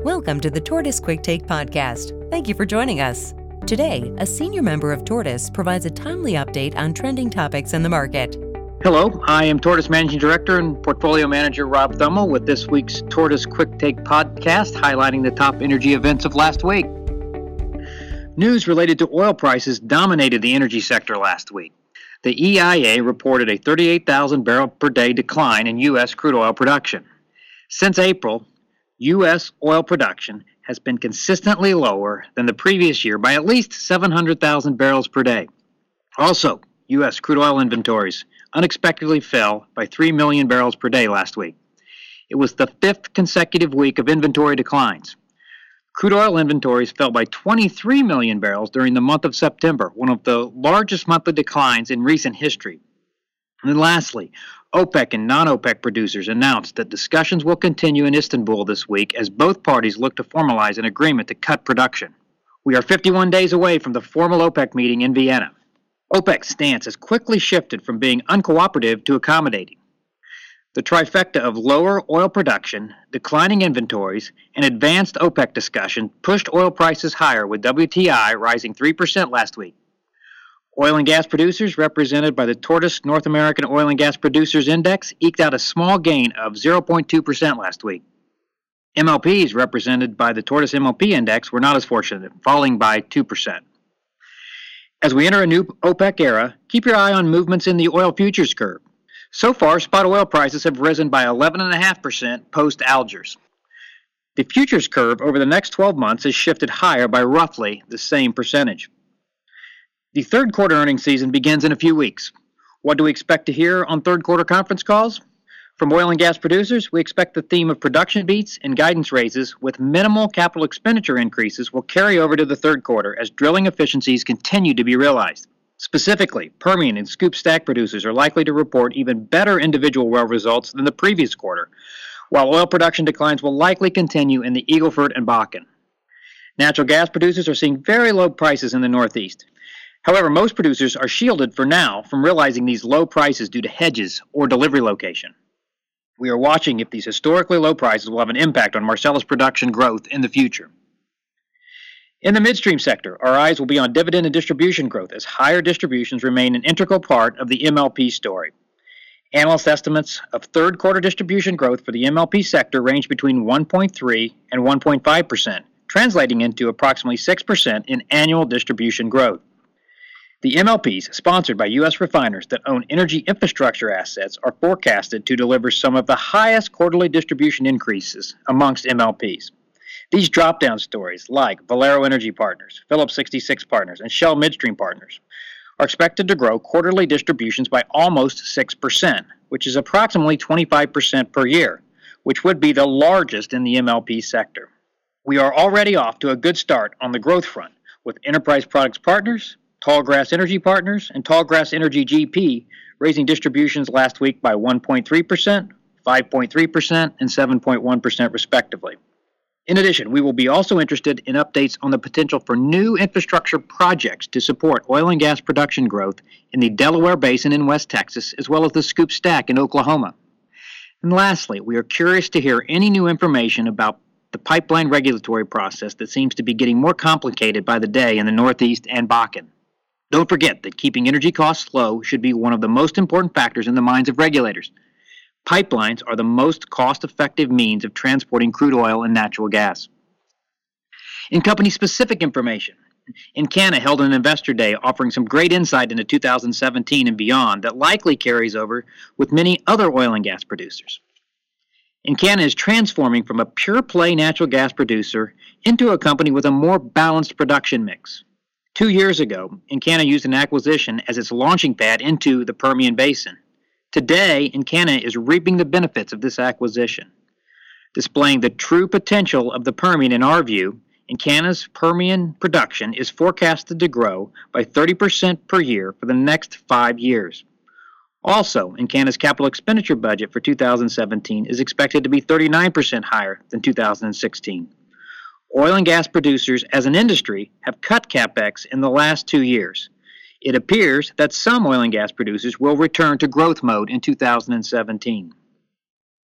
Welcome to the Tortoise Quick Take podcast. Thank you for joining us. Today, a senior member of Tortoise provides a timely update on trending topics in the market. Hello, I am Tortoise Managing Director and Portfolio Manager Rob Thummel with this week's Tortoise Quick Take podcast highlighting the top energy events of last week. News related to oil prices dominated the energy sector last week. The EIA reported a 38,000 barrel per day decline in U.S. crude oil production. Since April, U.S. oil production has been consistently lower than the previous year by at least 700,000 barrels per day. Also, U.S. crude oil inventories unexpectedly fell by 3 million barrels per day last week. It was the fifth consecutive week of inventory declines. Crude oil inventories fell by 23 million barrels during the month of September, one of the largest monthly declines in recent history. And then lastly, OPEC and non-OPEC producers announced that discussions will continue in Istanbul this week as both parties look to formalize an agreement to cut production. We are 51 days away from the formal OPEC meeting in Vienna. OPEC's stance has quickly shifted from being uncooperative to accommodating. The trifecta of lower oil production, declining inventories, and advanced OPEC discussion pushed oil prices higher, with WTI rising 3% last week. Oil and gas producers, represented by the Tortoise North American Oil and Gas Producers Index, eked out a small gain of 0.2% last week. MLPs, represented by the Tortoise MLP Index, were not as fortunate, falling by 2%. As we enter a new OPEC era, keep your eye on movements in the oil futures curve. So far, spot oil prices have risen by 11.5% post-Algiers. The futures curve over the next 12 months has shifted higher by roughly the same percentage. The third quarter earnings season begins in a few weeks. What do we expect to hear on third quarter conference calls? From oil and gas producers, we expect the theme of production beats and guidance raises with minimal capital expenditure increases will carry over to the third quarter as drilling efficiencies continue to be realized. Specifically, Permian and Scoop Stack producers are likely to report even better individual well results than the previous quarter, while oil production declines will likely continue in the Eagle Ford and Bakken. Natural gas producers are seeing very low prices in the Northeast. However, most producers are shielded for now from realizing these low prices due to hedges or delivery location. We are watching if these historically low prices will have an impact on Marcellus production growth in the future. In the midstream sector, our eyes will be on dividend and distribution growth as higher distributions remain an integral part of the MLP story. Analyst estimates of third quarter distribution growth for the MLP sector range between 1.3 and 1.5%, translating into approximately 6% in annual distribution growth. The MLPs, sponsored by U.S. refiners that own energy infrastructure assets, are forecasted to deliver some of the highest quarterly distribution increases amongst MLPs. These drop-down stories, like Valero Energy Partners, Phillips 66 Partners, and Shell Midstream Partners, are expected to grow quarterly distributions by almost 6%, which is approximately 25% per year, which would be the largest in the MLP sector. We are already off to a good start on the growth front, with Enterprise Products Partners, Tallgrass Energy Partners, and Tallgrass Energy GP raising distributions last week by 1.3%, 5.3%, and 7.1% respectively. In addition, we will be also interested in updates on the potential for new infrastructure projects to support oil and gas production growth in the Delaware Basin in West Texas, as well as the Scoop Stack in Oklahoma. And lastly, we are curious to hear any new information about the pipeline regulatory process that seems to be getting more complicated by the day in the Northeast and Bakken. Don't forget that keeping energy costs low should be one of the most important factors in the minds of regulators. Pipelines are the most cost-effective means of transporting crude oil and natural gas. In company-specific information, Encana held an investor day offering some great insight into 2017 and beyond that likely carries over with many other oil and gas producers. Encana is transforming from a pure-play natural gas producer into a company with a more balanced production mix. 2 years ago, Encana used an acquisition as its launching pad into the Permian Basin. Today, Encana is reaping the benefits of this acquisition. Displaying the true potential of the Permian in our view, Encana's Permian production is forecasted to grow by 30% per year for the next 5 years. Also, Encana's capital expenditure budget for 2017 is expected to be 39% higher than 2016. Oil and gas producers as an industry have cut CapEx in the last 2 years. It appears that some oil and gas producers will return to growth mode in 2017.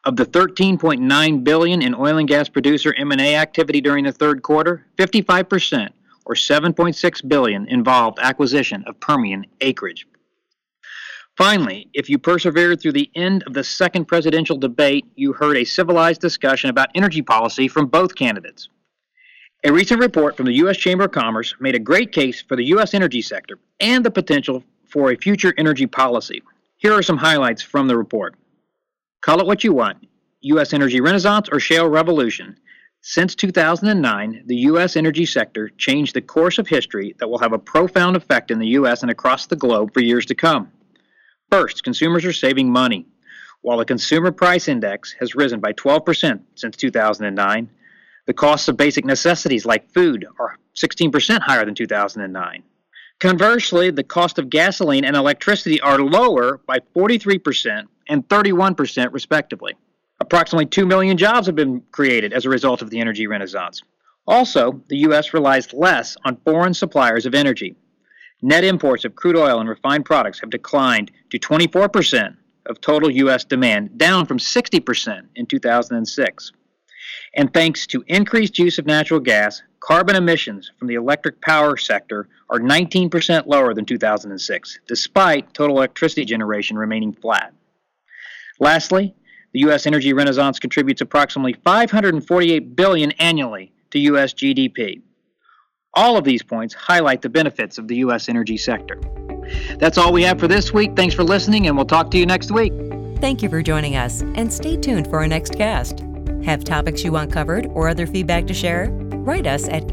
Of the $13.9 billion in oil and gas producer M&A activity during the third quarter, 55%, or $7.6 billion, involved acquisition of Permian acreage. Finally, if you persevered through the end of the second presidential debate, you heard a civilized discussion about energy policy from both candidates. A recent report from the U.S. Chamber of Commerce made a great case for the U.S. energy sector and the potential for a future energy policy. Here are some highlights from the report. Call it what you want, U.S. energy renaissance or shale revolution. Since 2009, the U.S. energy sector changed the course of history that will have a profound effect in the U.S. and across the globe for years to come. First, consumers are saving money. While the Consumer Price Index has risen by 12% since 2009, the costs of basic necessities like food are 16% higher than 2009. Conversely, the cost of gasoline and electricity are lower by 43% and 31% respectively. Approximately 2 million jobs have been created as a result of the energy renaissance. Also, the U.S. relies less on foreign suppliers of energy. Net imports of crude oil and refined products have declined to 24% of total U.S. demand, down from 60% in 2006. And thanks to increased use of natural gas, carbon emissions from the electric power sector are 19% lower than 2006, despite total electricity generation remaining flat. Lastly, the U.S. energy renaissance contributes approximately $548 billion annually to U.S. GDP. All of these points highlight the benefits of the U.S. energy sector. That's all we have for this week. Thanks for listening, and we'll talk to you next week. Thank you for joining us, and stay tuned for our next cast. Have topics you want covered or other feedback to share? Write us at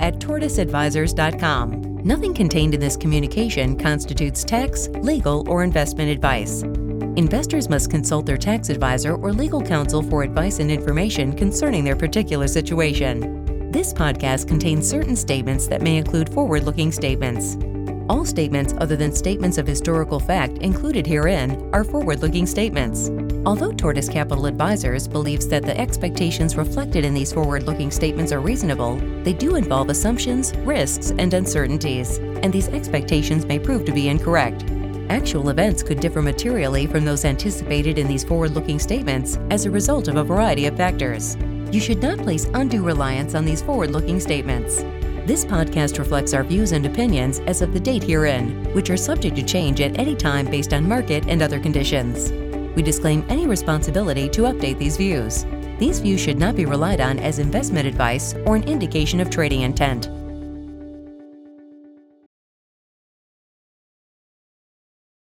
info@tortoiseadvisors.com. Nothing contained in this communication constitutes tax, legal, or investment advice. Investors must consult their tax advisor or legal counsel for advice and information concerning their particular situation. This podcast contains certain statements that may include forward-looking statements. All statements other than statements of historical fact included herein are forward-looking statements. Although Tortoise Capital Advisors believes that the expectations reflected in these forward-looking statements are reasonable, they do involve assumptions, risks, and uncertainties, and these expectations may prove to be incorrect. Actual events could differ materially from those anticipated in these forward-looking statements as a result of a variety of factors. You should not place undue reliance on these forward-looking statements. This podcast reflects our views and opinions as of the date herein, which are subject to change at any time based on market and other conditions. We disclaim any responsibility to update these views. These views should not be relied on as investment advice or an indication of trading intent.